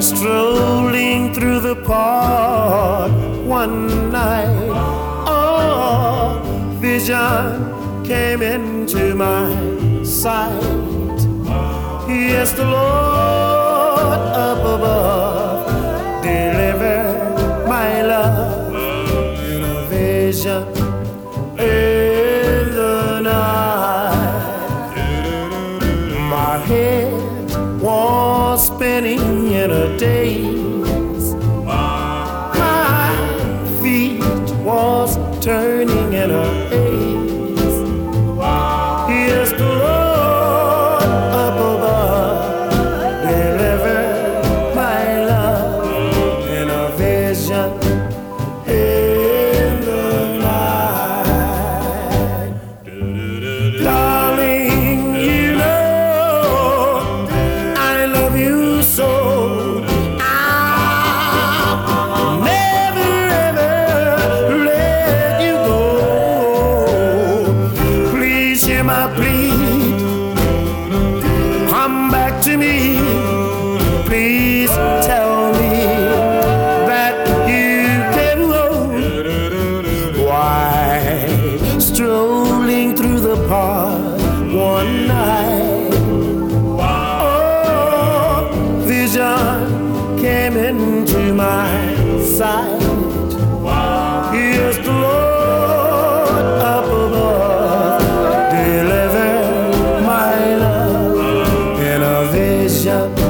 Strolling through the park one night, oh, vision came into my sight. Yes, the Lord up above delivered my love in a vision in the night. My head was spinning in a daze. My feet was turning in a haze. Yes, the Lord up above delivered my love in a vision in the night. Darling, you know I love you so. I'll never ever let you go. Please hear my plea. Come back to me. Please tell me that you can go. Why, strolling through the park one night, oh, vision came into my sight. Yes, the Lord up above delivered my love in a vision